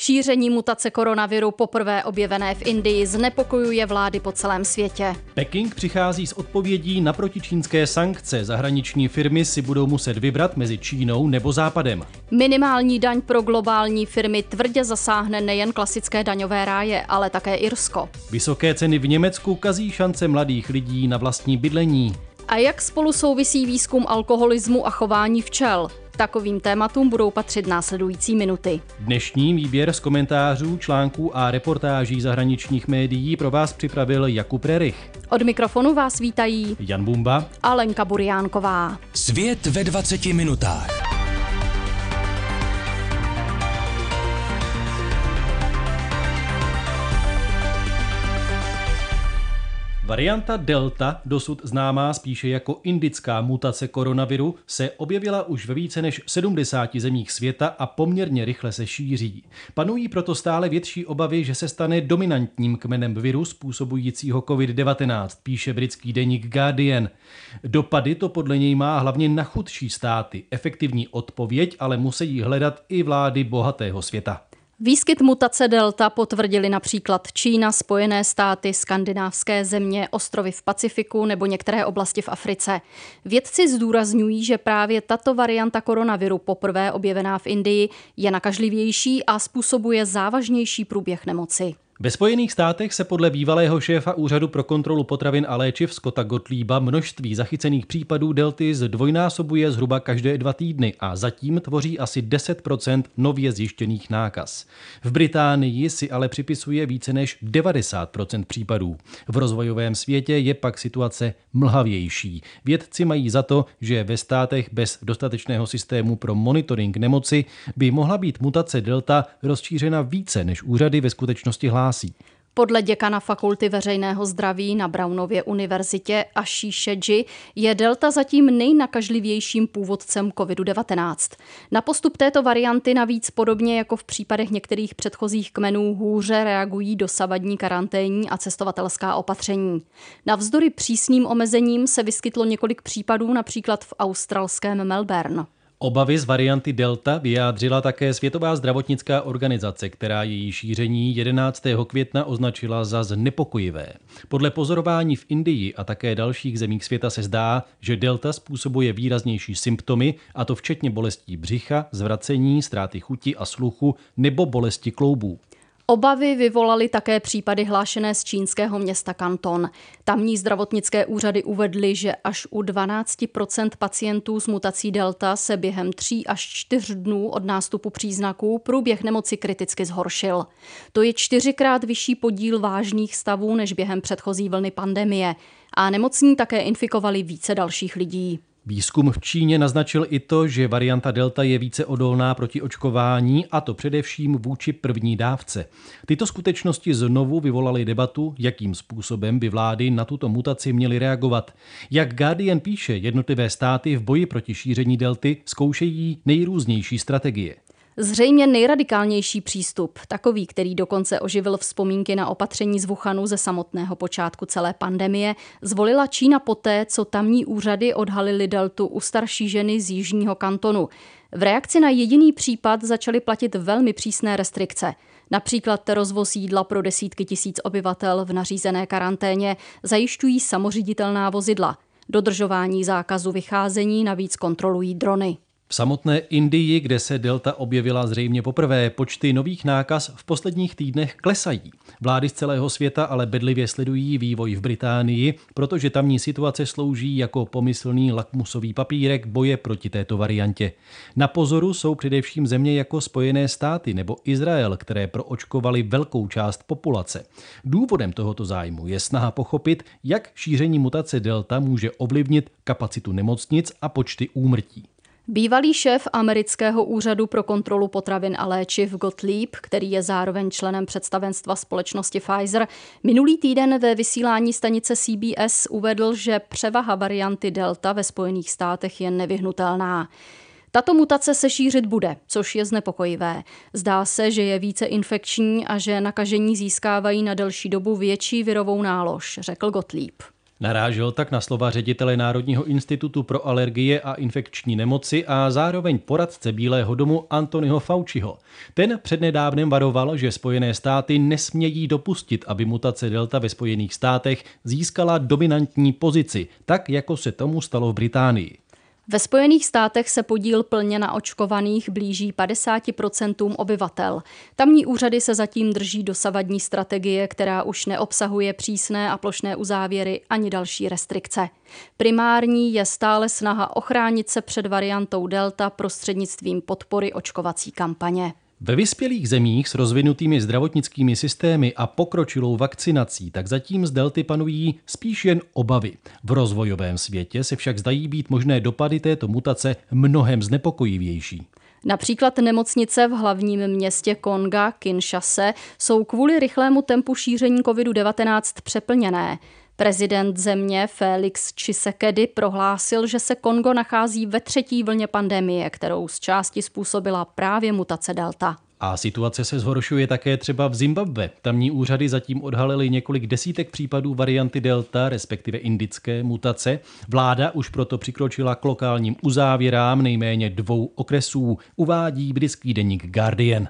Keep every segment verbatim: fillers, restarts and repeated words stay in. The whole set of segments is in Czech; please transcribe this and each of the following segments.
Šíření mutace koronaviru poprvé objevené v Indii znepokojuje vlády po celém světě. Peking přichází s odpovědí na protičínské sankce. Zahraniční firmy si budou muset vybrat mezi Čínou nebo Západem. Minimální daň pro globální firmy tvrdě zasáhne nejen klasické daňové ráje, ale také Irsko. Vysoké ceny v Německu kazí šance mladých lidí na vlastní bydlení. A jak spolu souvisí výzkum alkoholismu a chování včel? Takovým tématům budou patřit následující minuty. Dnešní výběr z komentářů, článků a reportáží zahraničních médií pro vás připravil Jakub Rerich. Od mikrofonu vás vítají Jan Bumba a Lenka Buriánková. Svět ve dvaceti minutách. Varianta Delta, dosud známá spíše jako indická mutace koronaviru, se objevila už ve více než sedmdesáti zemích světa a poměrně rychle se šíří. Panují proto stále větší obavy, že se stane dominantním kmenem viru způsobujícího covid devatenáct, píše britský deník Guardian. Dopady to podle něj má hlavně na chudší státy. Efektivní odpověď ale musí hledat i vlády bohatého světa. Výskyt mutace delta potvrdili například Čína, Spojené státy, skandinávské země, ostrovy v Pacifiku nebo některé oblasti v Africe. Vědci zdůrazňují, že právě tato varianta koronaviru, poprvé objevená v Indii, je nakažlivější a způsobuje závažnější průběh nemoci. Ve Spojených státech se podle bývalého šéfa Úřadu pro kontrolu potravin a léčiv Scotta Gottlieba množství zachycených případů delty zdvojnásobuje zhruba každé dva týdny a zatím tvoří asi deset procent nově zjištěných nákaz. V Británii si ale připisuje více než devadesát procent případů. V rozvojovém světě je pak situace mlhavější. Vědci mají za to, že ve státech bez dostatečného systému pro monitoring nemoci by mohla být mutace delta rozšířena více, než úřady ve skutečnosti hlásí. Podle děkana Fakulty veřejného zdraví na Brownově univerzitě Ashiše Jhi je delta zatím nejnakažlivějším původcem covid devatenáct. Na postup této varianty navíc podobně jako v případech některých předchozích kmenů hůře reagují dosavadní karanténní a cestovatelská opatření. Navzdory přísným omezením se vyskytlo několik případů například v australském Melbourne. Obavy z varianty Delta vyjádřila také Světová zdravotnická organizace, která její šíření jedenáctého května označila za znepokojivé. Podle pozorování v Indii a také dalších zemích světa se zdá, že Delta způsobuje výraznější symptomy, a to včetně bolestí břicha, zvracení, ztráty chuti a sluchu nebo bolesti kloubů. Obavy vyvolaly také případy hlášené z čínského města Kanton. Tamní zdravotnické úřady uvedly, že až u dvanáct procent pacientů s mutací delta se během tří až čtyř dnů od nástupu příznaků průběh nemoci kriticky zhoršil. To je čtyřikrát vyšší podíl vážných stavů než během předchozí vlny pandemie. A nemocní také infikovali více dalších lidí. Výzkum v Číně naznačil i to, že varianta Delta je více odolná proti očkování, a to především vůči první dávce. Tyto skutečnosti znovu vyvolaly debatu, jakým způsobem by vlády na tuto mutaci měly reagovat. Jak Guardian píše, jednotlivé státy v boji proti šíření delty zkoušejí nejrůznější strategie. Zřejmě nejradikálnější přístup, takový, který dokonce oživil vzpomínky na opatření z Wuhanu ze samotného počátku celé pandemie, zvolila Čína poté, co tamní úřady odhalily deltu u starší ženy z jižního kantonu. V reakci na jediný případ začaly platit velmi přísné restrikce. Například rozvoz jídla pro desítky tisíc obyvatel v nařízené karanténě zajišťují samoříditelná vozidla. Dodržování zákazu vycházení navíc kontrolují drony. V samotné Indii, kde se delta objevila zřejmě poprvé, počty nových nákaz v posledních týdnech klesají. Vlády z celého světa ale bedlivě sledují vývoj v Británii, protože tamní situace slouží jako pomyslný lakmusový papírek boje proti této variantě. Na pozoru jsou především země jako Spojené státy nebo Izrael, které proočkovaly velkou část populace. Důvodem tohoto zájmu je snaha pochopit, jak šíření mutace delta může ovlivnit kapacitu nemocnic a počty úmrtí. Bývalý šéf amerického úřadu pro kontrolu potravin a léčiv Gottlieb, který je zároveň členem představenstva společnosti Pfizer, minulý týden ve vysílání stanice C B S uvedl, že převaha varianty Delta ve Spojených státech je nevyhnutelná. Tato mutace se šířit bude, což je znepokojivé. Zdá se, že je více infekční a že nakažení získávají na delší dobu větší virovou nálož, řekl Gottlieb. Narážel tak na slova ředitele Národního institutu pro alergie a infekční nemoci a zároveň poradce Bílého domu Anthonyho Fauciho. Ten přednedávnem varoval, že Spojené státy nesmějí dopustit, aby mutace delta ve Spojených státech získala dominantní pozici, tak jako se tomu stalo v Británii. Ve Spojených státech se podíl plně naočkovaných blíží padesáti procentům obyvatel. Tamní úřady se zatím drží dosavadní strategie, která už neobsahuje přísné a plošné uzávěry ani další restrikce. Primární je stále snaha ochránit se před variantou delta prostřednictvím podpory očkovací kampaně. Ve vyspělých zemích s rozvinutými zdravotnickými systémy a pokročilou vakcinací tak zatím z delty panují spíš jen obavy. V rozvojovém světě se však zdají být možné dopady této mutace mnohem znepokojivější. Například nemocnice v hlavním městě Konga, Kinshase, jsou kvůli rychlému tempu šíření kovidu devatenáct přeplněné. Prezident země Félix Tshisekedi prohlásil, že se Kongo nachází ve třetí vlně pandemie, kterou z části způsobila právě mutace delta. A situace se zhoršuje také třeba v Zimbabwe. Tamní úřady zatím odhalily několik desítek případů varianty delta, respektive indické mutace. Vláda už proto přikročila k lokálním uzávěrám nejméně dvou okresů, uvádí britský deník Guardian.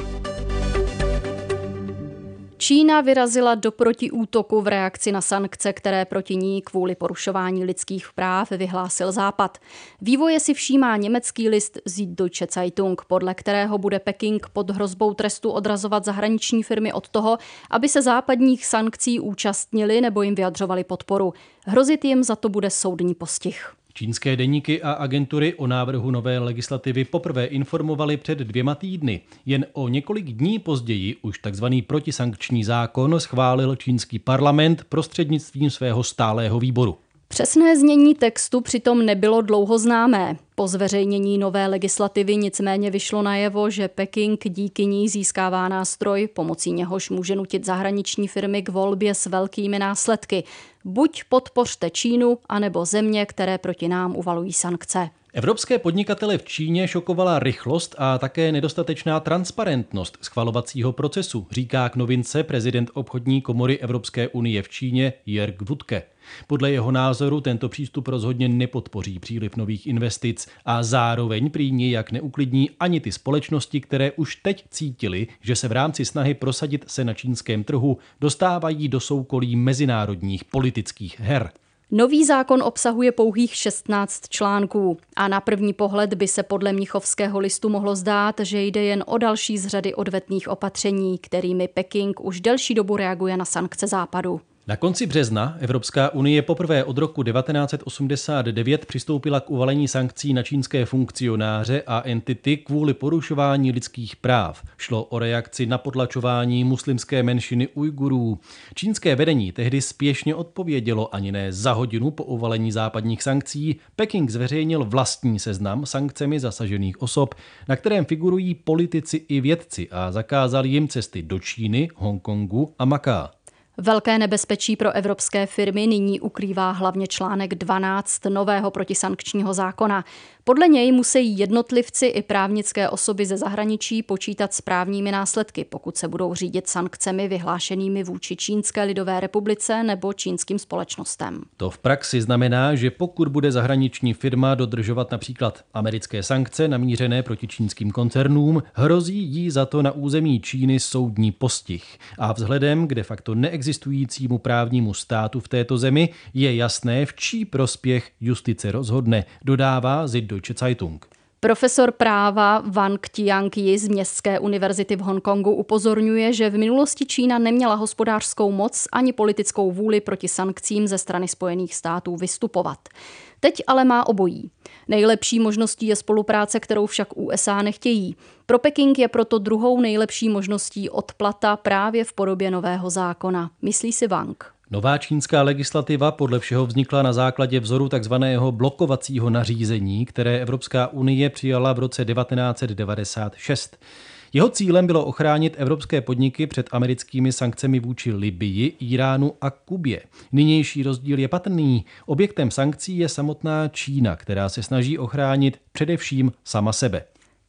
Čína vyrazila do protiútoku v reakci na sankce, které proti ní kvůli porušování lidských práv vyhlásil Západ. Vývoje si všímá německý list Süddeutsche Zeitung, podle kterého bude Peking pod hrozbou trestu odrazovat zahraniční firmy od toho, aby se západních sankcí účastnili nebo jim vyjadřovali podporu. Hrozit jim za to bude soudní postih. Čínské deníky a agentury o návrhu nové legislativy poprvé informovali před dvěma týdny. Jen o několik dní později už tzv. Protisankční zákon schválil čínský parlament prostřednictvím svého stálého výboru. Přesné znění textu přitom nebylo dlouho známé. Po zveřejnění nové legislativy nicméně vyšlo najevo, že Peking díky ní získává nástroj, pomocí něhož může nutit zahraniční firmy k volbě s velkými následky. Buď podpořte Čínu, anebo země, které proti nám uvalují sankce. Evropské podnikatele v Číně šokovala rychlost a také nedostatečná transparentnost schvalovacího procesu, říká k novince prezident obchodní komory Evropské unie v Číně Jörg Wuttke. Podle jeho názoru tento přístup rozhodně nepodpoří příliv nových investic a zároveň prý nijak neuklidní ani ty společnosti, které už teď cítily, že se v rámci snahy prosadit se na čínském trhu dostávají do soukolí mezinárodních politických her. Nový zákon obsahuje pouhých šestnáct článků a na první pohled by se podle Mnichovského listu mohlo zdát, že jde jen o další z řady odvetných opatření, kterými Peking už delší dobu reaguje na sankce Západu. Na konci března Evropská unie poprvé od roku devatenáct set osmdesát devět přistoupila k uvalení sankcí na čínské funkcionáře a entity kvůli porušování lidských práv. Šlo o reakci na potlačování muslimské menšiny Ujgurů. Čínské vedení tehdy spěšně odpovědělo, ani ne za hodinu po uvalení západních sankcí. Peking zveřejnil vlastní seznam sankcemi zasažených osob, na kterém figurují politici i vědci a zakázal jim cesty do Číny, Hongkongu a Maká. Velké nebezpečí pro evropské firmy nyní ukrývá hlavně článek dvanáct nového protisankčního zákona. Podle něj musí jednotlivci i právnické osoby ze zahraničí počítat s právními následky, pokud se budou řídit sankcemi vyhlášenými vůči Čínské lidové republice nebo čínským společnostem. To v praxi znamená, že pokud bude zahraniční firma dodržovat například americké sankce namířené proti čínským koncernům, hrozí jí za to na území Číny soudní postih. A vzhledem k de facto neexistujícímu právnímu státu v této zemi je jasné, v čí prospěch justice rozhodne, dodává Süddeutsche Zeitung. Profesor práva Wang Tianqi z Městské univerzity v Hongkongu upozorňuje, že v minulosti Čína neměla hospodářskou moc ani politickou vůli proti sankcím ze strany Spojených států vystupovat. Teď ale má obojí. Nejlepší možností je spolupráce, kterou však U S A nechtějí. Pro Peking je proto druhou nejlepší možností odplata právě v podobě nového zákona, myslí si Wang. Nová čínská legislativa podle všeho vznikla na základě vzoru takzvaného blokovacího nařízení, které Evropská unie přijala v roce devatenáct set devadesát šest. Jeho cílem bylo ochránit evropské podniky před americkými sankcemi vůči Libyi, Iránu a Kubě. Nynější rozdíl je patrný. Objektem sankcí je samotná Čína, která se snaží ochránit především sama sebe.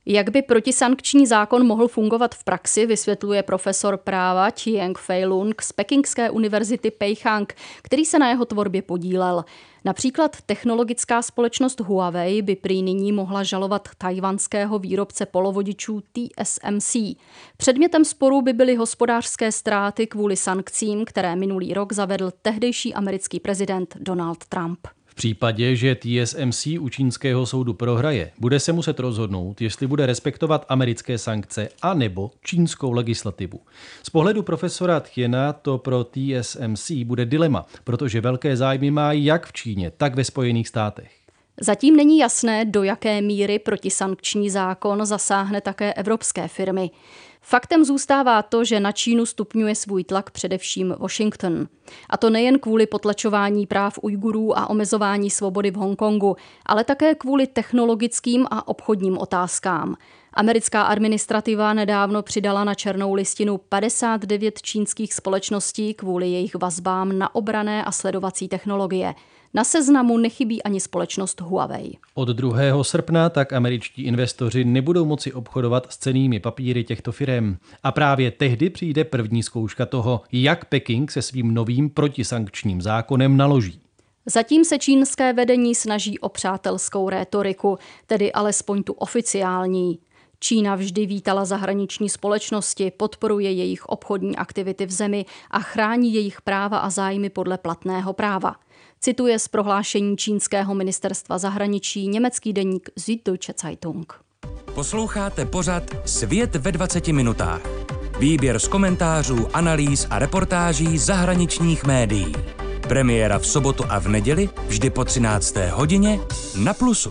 Jak by protisankční zákon mohl fungovat v praxi, vysvětluje profesor práva Chiang-Fei Lung z Pekingské univerzity Peihang, který se na jeho tvorbě podílel. Například technologická společnost Huawei by prý nyní mohla žalovat tajvanského výrobce polovodičů T S M C. Předmětem sporu by byly hospodářské ztráty kvůli sankcím, které minulý rok zavedl tehdejší americký prezident Donald Trump. V případě, že T S M C u čínského soudu prohraje, bude se muset rozhodnout, jestli bude respektovat americké sankce a nebo čínskou legislativu. Z pohledu profesora Tiena to pro T S M C bude dilema, protože velké zájmy má jak v Číně, tak ve Spojených státech. Zatím není jasné, do jaké míry protisankční zákon zasáhne také evropské firmy. Faktem zůstává to, že na Čínu stupňuje svůj tlak především Washington. A to nejen kvůli potlačování práv Ujgurů a omezování svobody v Hongkongu, ale také kvůli technologickým a obchodním otázkám. Americká administrativa nedávno přidala na černou listinu padesát devět čínských společností kvůli jejich vazbám na obranné a sledovací technologie. Na seznamu nechybí ani společnost Huawei. Od druhého srpna tak američtí investoři nebudou moci obchodovat s cennými papíry těchto firem. A právě tehdy přijde první zkouška toho, jak Peking se svým novým protisankčním zákonem naloží. Zatím se čínské vedení snaží o přátelskou rétoriku, tedy alespoň tu oficiální. Čína vždy vítala zahraniční společnosti, podporuje jejich obchodní aktivity v zemi a chrání jejich práva a zájmy podle platného práva. Cituje z prohlášení čínského ministerstva zahraničí německý deník Süddeutsche Zeitung. Posloucháte pořad Svět ve dvaceti minutách. Výběr z komentářů, analýz a reportáží zahraničních médií. Premiéra v sobotu a v neděli vždy po třinácté hodině na Plusu.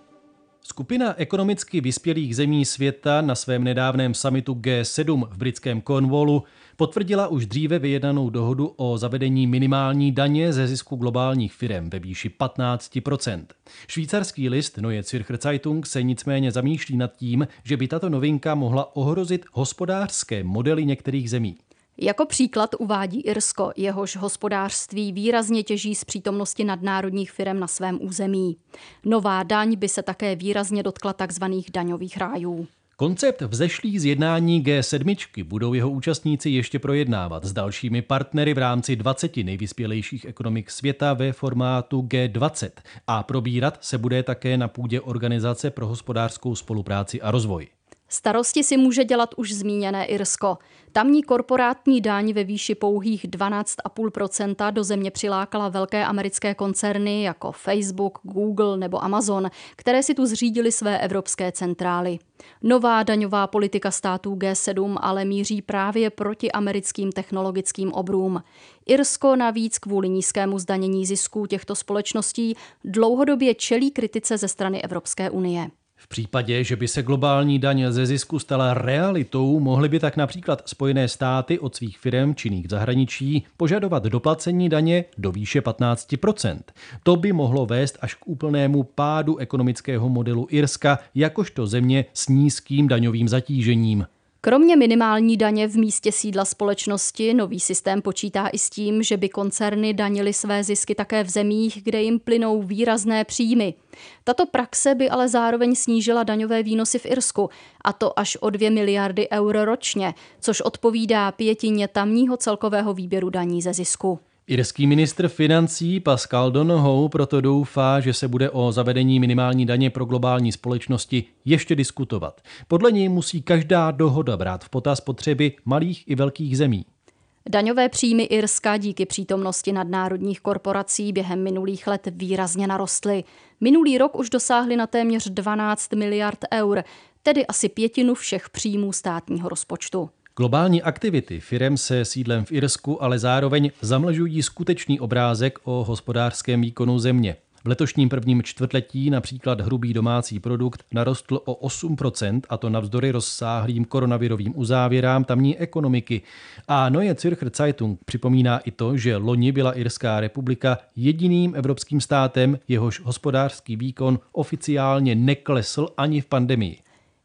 Skupina ekonomicky vyspělých zemí světa na svém nedávném summitu G sedm v britském Cornwallu potvrdila už dříve vyjednanou dohodu o zavedení minimální daně ze zisku globálních firem ve výši patnáct procent. Švýcarský list Neue Zürcher Zeitung se nicméně zamýšlí nad tím, že by tato novinka mohla ohrozit hospodářské modely některých zemí. Jako příklad uvádí Irsko, jehož hospodářství výrazně těží z přítomnosti nadnárodních firem na svém území. Nová daň by se také výrazně dotkla tzv. Daňových rájů. Koncept vzešlý z jednání G sedm budou jeho účastníci ještě projednávat s dalšími partnery v rámci dvaceti nejvyspělejších ekonomik světa ve formátu G dvacet a probírat se bude také na půdě Organizace pro hospodářskou spolupráci a rozvoj. Starosti si může dělat už zmíněné Irsko. Tamní korporátní daň ve výši pouhých dvanáct celá pět procenta do země přilákala velké americké koncerny jako Facebook, Google nebo Amazon, které si tu zřídily své evropské centrály. Nová daňová politika států G sedm ale míří právě proti americkým technologickým obrům. Irsko navíc kvůli nízkému zdanění zisků těchto společností dlouhodobě čelí kritice ze strany Evropské unie. V případě, že by se globální daň ze zisku stala realitou, mohly by tak například Spojené státy od svých firem činných v zahraničí požadovat doplacení daně do výše patnáct procent. To by mohlo vést až k úplnému pádu ekonomického modelu Irska jakožto země s nízkým daňovým zatížením. Kromě minimální daně v místě sídla společnosti nový systém počítá i s tím, že by koncerny danily své zisky také v zemích, kde jim plynou výrazné příjmy. Tato praxe by ale zároveň snížila daňové výnosy v Irsku, a to až o dvě miliardy eur ročně, což odpovídá pětině tamního celkového výběru daní ze zisku. Irský ministr financí Pascal Donohoe proto doufá, že se bude o zavedení minimální daně pro globální společnosti ještě diskutovat. Podle něj musí každá dohoda brát v potaz potřeby malých i velkých zemí. Daňové příjmy Irska díky přítomnosti nadnárodních korporací během minulých let výrazně narostly. Minulý rok už dosáhly na téměř dvanáct miliard eur, tedy asi pětinu všech příjmů státního rozpočtu. Globální aktivity firem se sídlem v Irsku ale zároveň zamlžují skutečný obrázek o hospodářském výkonu země. V letošním prvním čtvrtletí například hrubý domácí produkt narostl o osm procent, a to navzdory rozsáhlým koronavirovým uzávěrám tamní ekonomiky. A Neue Zürcher Zeitung připomíná i to, že loni byla Irská republika jediným evropským státem, jehož hospodářský výkon oficiálně neklesl ani v pandemii.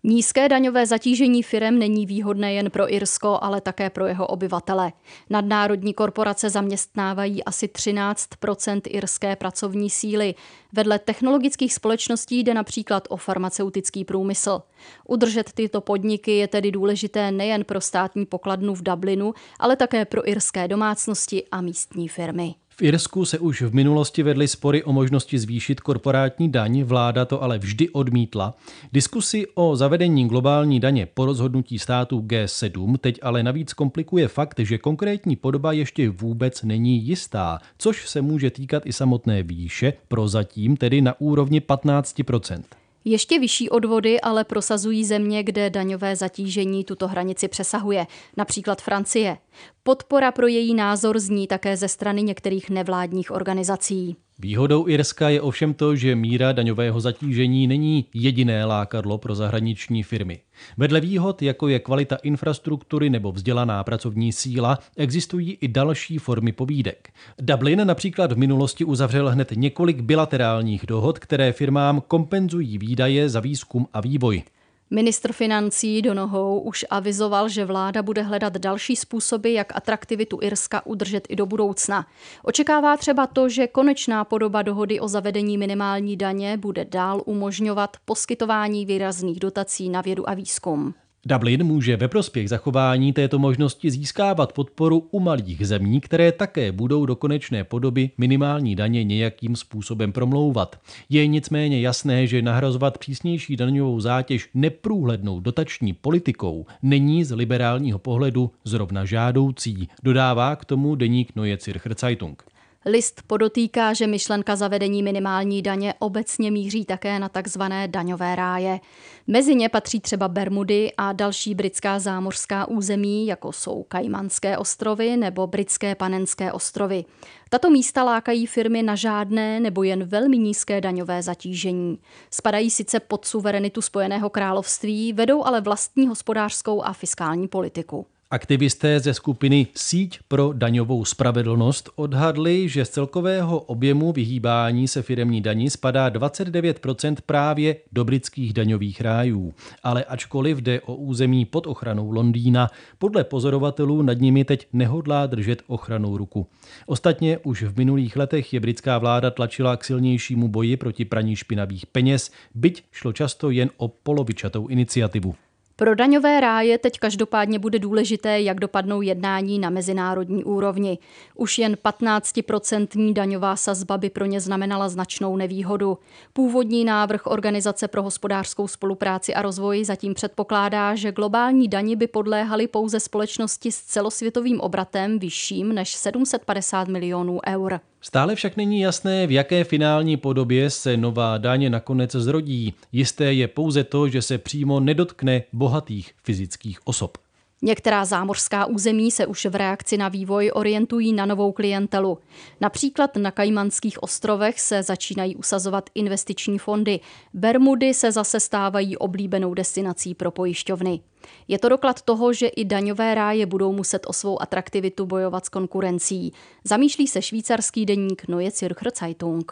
Nízké daňové zatížení firem není výhodné jen pro Irsko, ale také pro jeho obyvatele. Nadnárodní korporace zaměstnávají asi třináct procent irské pracovní síly. Vedle technologických společností jde například o farmaceutický průmysl. Udržet tyto podniky je tedy důležité nejen pro státní pokladnu v Dublinu, ale také pro irské domácnosti a místní firmy. V Irsku se už v minulosti vedly spory o možnosti zvýšit korporátní daň, vláda to ale vždy odmítla. Diskusi o zavedení globální daně po rozhodnutí států G sedm teď ale navíc komplikuje fakt, že konkrétní podoba ještě vůbec není jistá, což se může týkat i samotné výše, prozatím tedy na úrovni patnáct procent. Ještě vyšší odvody ale prosazují země, kde daňové zatížení tuto hranici přesahuje, například Francie. Podpora pro její názor zní také ze strany některých nevládních organizací. Výhodou Irska je ovšem to, že míra daňového zatížení není jediné lákadlo pro zahraniční firmy. Vedle výhod, jako je kvalita infrastruktury nebo vzdělaná pracovní síla, existují i další formy pobídek. Dublin například v minulosti uzavřel hned několik bilaterálních dohod, které firmám kompenzují výdaje za výzkum a vývoj. Ministr financí Donohoe už avizoval, že vláda bude hledat další způsoby, jak atraktivitu Irska udržet i do budoucna. Očekává třeba to, že konečná podoba dohody o zavedení minimální daně bude dál umožňovat poskytování výrazných dotací na vědu a výzkum. Dublin může ve prospěch zachování této možnosti získávat podporu u malých zemí, které také budou do konečné podoby minimální daně nějakým způsobem promlouvat. Je nicméně jasné, že nahrazovat přísnější daňovou zátěž neprůhlednou dotační politikou není z liberálního pohledu zrovna žádoucí, dodává k tomu deník Neue Zürcher Zeitung. List podotýká, že myšlenka zavedení minimální daně obecně míří také na takzvané daňové ráje. Mezi ně patří třeba Bermudy a další britská zámořská území, jako jsou Kajmanské ostrovy nebo Britské Panenské ostrovy. Tato místa lákají firmy na žádné nebo jen velmi nízké daňové zatížení. Spadají sice pod suverenitu Spojeného království, vedou ale vlastní hospodářskou a fiskální politiku. Aktivisté ze skupiny Síť pro daňovou spravedlnost odhadli, že z celkového objemu vyhýbání se firemní daní spadá dvacet devět procent právě do britských daňových rájů. Ale ačkoliv jde o území pod ochranou Londýna, podle pozorovatelů nad nimi teď nehodlá držet ochranou ruku. Ostatně už v minulých letech je britská vláda tlačila k silnějšímu boji proti praní špinavých peněz, byť šlo často jen o polovičatou iniciativu. Pro daňové ráje teď každopádně bude důležité, jak dopadnou jednání na mezinárodní úrovni. Už jen patnáctiprocentní daňová sazba by pro ně znamenala značnou nevýhodu. Původní návrh Organizace pro hospodářskou spolupráci a rozvoj zatím předpokládá, že globální dani by podléhaly pouze společnosti s celosvětovým obratem vyšším než sedm set padesát milionů eur. Stále však není jasné, v jaké finální podobě se nová daň nakonec zrodí. Jisté je pouze to, že se přímo nedotkne bohatých fyzických osob. Některá zámořská území se už v reakci na vývoj orientují na novou klientelu. Například na Kajmanských ostrovech se začínají usazovat investiční fondy. Bermudy se zase stávají oblíbenou destinací pro pojišťovny. Je to doklad toho, že i daňové ráje budou muset o svou atraktivitu bojovat s konkurencí. Zamýšlí se švýcarský deník Neue Zürcher Zeitung.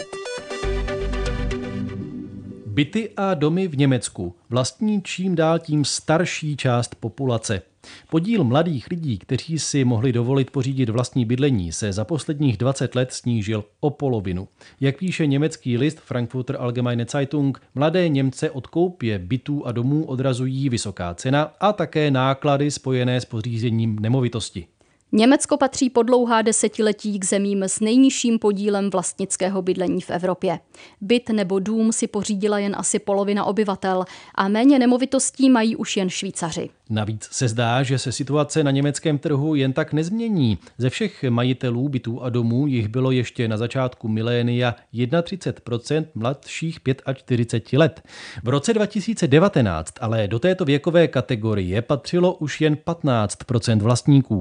Byty a domy v Německu vlastní čím dál tím starší část populace. Podíl mladých lidí, kteří si mohli dovolit pořídit vlastní bydlení, se za posledních dvacet let snížil o polovinu. Jak píše německý list Frankfurter Allgemeine Zeitung, mladé Němce od koupě bytů a domů odrazují vysoká cena a také náklady spojené s pořízením nemovitosti. Německo patří po dlouhá desetiletí k zemím s nejnižším podílem vlastnického bydlení v Evropě. Byt nebo dům si pořídila jen asi polovina obyvatel a méně nemovitostí mají už jen Švýcaři. Navíc se zdá, že se situace na německém trhu jen tak nezmění. Ze všech majitelů bytů a domů jich bylo ještě na začátku milénia třicet jedna procent mladších čtyřicet pět let. V roce dva tisíce devatenáct ale do této věkové kategorie patřilo už jen patnáct procent vlastníků.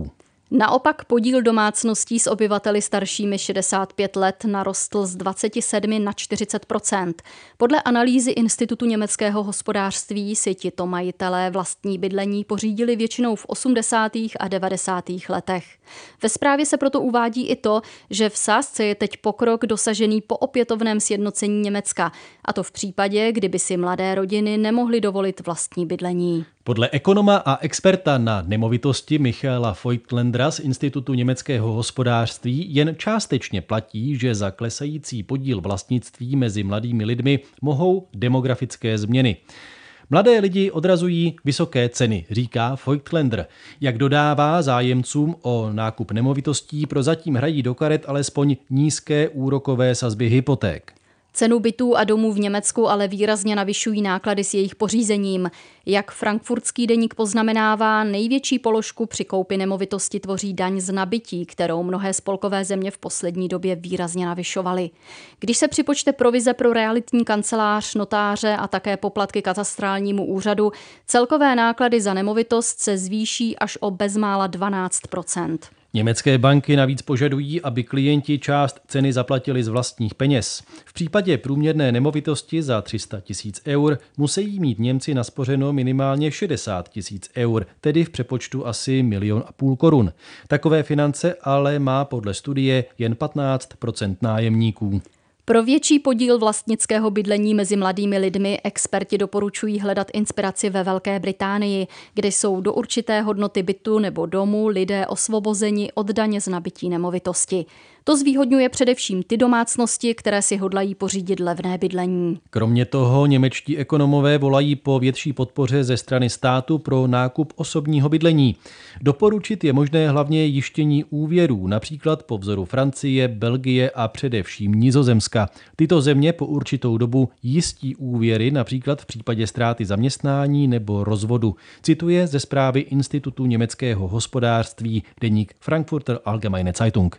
Naopak podíl domácností s obyvateli staršími šedesát pět let narostl z dvacet sedm na čtyřicet procent. Podle analýzy Institutu německého hospodářství si tito majitelé vlastní bydlení pořídili většinou v osmdesátých a devadesátých letech. Ve zprávě se proto uvádí i to, že v sázce je teď pokrok dosažený po opětovném sjednocení Německa, a to v případě, kdyby si mladé rodiny nemohly dovolit vlastní bydlení. Podle ekonoma a experta na nemovitosti Michaela Feuchtlandera z Institutu německého hospodářství jen částečně platí, že za klesající podíl vlastnictví mezi mladými lidmi mohou demografické změny. Mladé lidi odrazují vysoké ceny, říká Feuchtlander. Jak dodává, zájemcům o nákup nemovitostí prozatím hrají do karet alespoň nízké úrokové sazby hypoték. Cenu bytů a domů v Německu ale výrazně navyšují náklady s jejich pořízením. Jak frankfurtský deník poznamenává, největší položku při koupi nemovitosti tvoří daň z nabytí, kterou mnohé spolkové země v poslední době výrazně navyšovaly. Když se připočte provize pro realitní kancelář, notáře a také poplatky katastrálnímu úřadu, celkové náklady za nemovitost se zvýší až o bezmála dvanáct procent. Německé banky navíc požadují, aby klienti část ceny zaplatili z vlastních peněz. V případě průměrné nemovitosti za tři sta tisíc eur musí mít Němci naspořeno minimálně šedesát tisíc eur, tedy v přepočtu asi milion a půl korun. Takové finance ale má podle studie jen patnáct procent nájemníků. Pro větší podíl vlastnického bydlení mezi mladými lidmi experti doporučují hledat inspiraci ve Velké Británii, kde jsou do určité hodnoty bytu nebo domu lidé osvobozeni od daně z nabytí nemovitosti. To zvýhodňuje především ty domácnosti, které si hodlají pořídit levné bydlení. Kromě toho němečtí ekonomové volají po větší podpoře ze strany státu pro nákup osobního bydlení. Doporučit je možné hlavně jištění úvěrů, například po vzoru Francie, Belgie a především Nizozemska. Tyto země po určitou dobu jistí úvěry, například v případě ztráty zaměstnání nebo rozvodu. Cituje ze zprávy Institutu německého hospodářství deník Frankfurter Allgemeine Zeitung.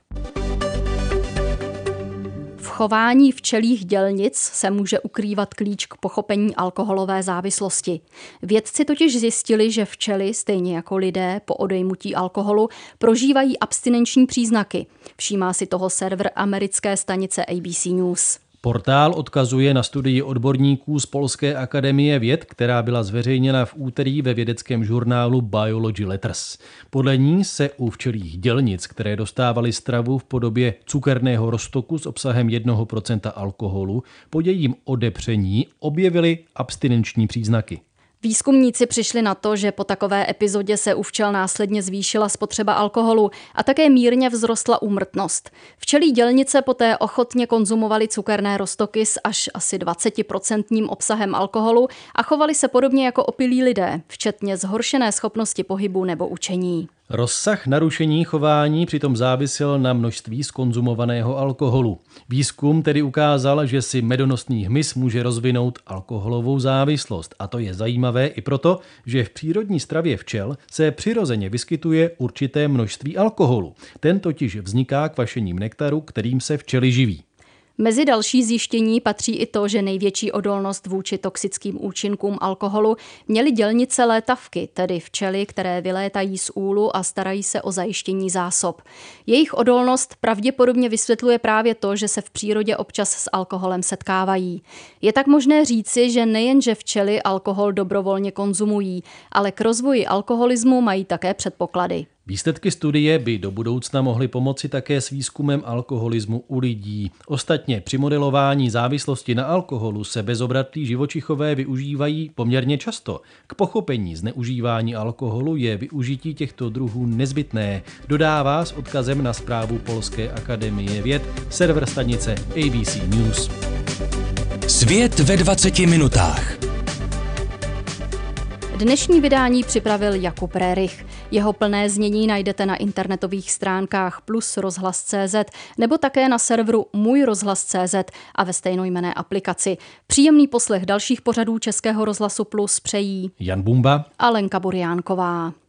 V chování včelích dělnic se může ukrývat klíč k pochopení alkoholové závislosti. Vědci totiž zjistili, že včely, stejně jako lidé, po odejmutí alkoholu prožívají abstinenční příznaky. Všímá si toho server americké stanice A B C News. Portál odkazuje na studii odborníků z Polské akademie věd, která byla zveřejněna v úterý ve vědeckém žurnálu Biology Letters. Podle ní se u včelích dělnic, které dostávaly stravu v podobě cukerného roztoku s obsahem jednoho procenta alkoholu, po jejím odepření objevily abstinenční příznaky. Výzkumníci přišli na to, že po takové epizodě se u včel následně zvýšila spotřeba alkoholu a také mírně vzrostla úmrtnost. Včelí dělnice poté ochotně konzumovaly cukerné roztoky s až asi dvacet procent obsahem alkoholu a chovali se podobně jako opilí lidé, včetně zhoršené schopnosti pohybu nebo učení. Rozsah narušení chování přitom závisel na množství zkonzumovaného alkoholu. Výzkum tedy ukázal, že si medonosný hmyz může rozvinout alkoholovou závislost. A to je zajímavé i proto, že v přírodní stravě včel se přirozeně vyskytuje určité množství alkoholu. Ten totiž vzniká kvašením nektaru, kterým se včely živí. Mezi další zjištění patří i to, že největší odolnost vůči toxickým účinkům alkoholu měly dělnice létavky, tedy včely, které vylétají z úlu a starají se o zajištění zásob. Jejich odolnost pravděpodobně vysvětluje právě to, že se v přírodě občas s alkoholem setkávají. Je tak možné říci, že nejenže včely alkohol dobrovolně konzumují, ale k rozvoji alkoholismu mají také předpoklady. Výsledky studie by do budoucna mohly pomoci také s výzkumem alkoholismu u lidí. Ostatně při modelování závislosti na alkoholu se bezobratlí živočichové využívají poměrně často. K pochopení zneužívání alkoholu je využití těchto druhů nezbytné, dodává s odkazem na zprávu Polské akademie věd server stanice A B C News. Svět ve dvaceti minutách. Dnešní vydání připravil Jakub Rérich. Jeho plné znění najdete na internetových stránkách plus rozhlas tečka cé zet nebo také na serveru můj rozhlas tečka cé zet a ve stejnojmenné aplikaci. Příjemný poslech dalších pořadů Českého rozhlasu Plus přejí Jan Bumba a Lenka Burjánková.